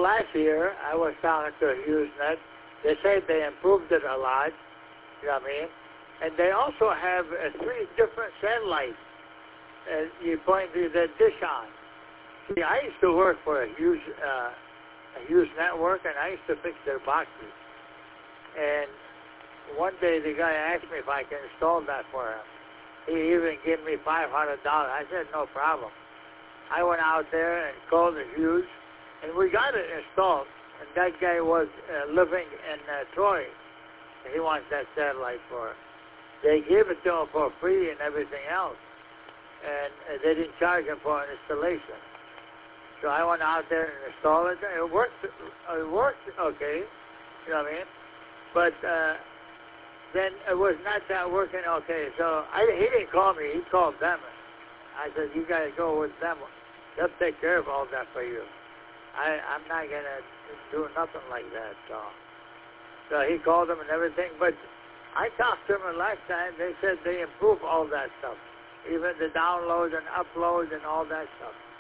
last year, I was talking to HughesNet. They say they improved it a lot, you know what I mean? And they also have 3 different satellites. You point the dish on. See, I used to work for a Hughes network, and I used to fix their boxes. And one day the guy asked me if I can install that for him. He even gave me $500. I said, no problem. I went out there and called the Hughes, and we got it installed. And that guy was living in Troy. He wants that satellite for it. They gave it to him for free and everything else. And they didn't charge him for an installation. So I went out there and installed it. It worked okay, you know what I mean? But then it was not that working okay. So he didn't call me. He called them. I said, you got to go with them. They'll take care of all that for you. I'm not going to do nothing like that. So he called them and everything. But I talked to them last time. They said they improve all that stuff, even the downloads and uploads and all that stuff.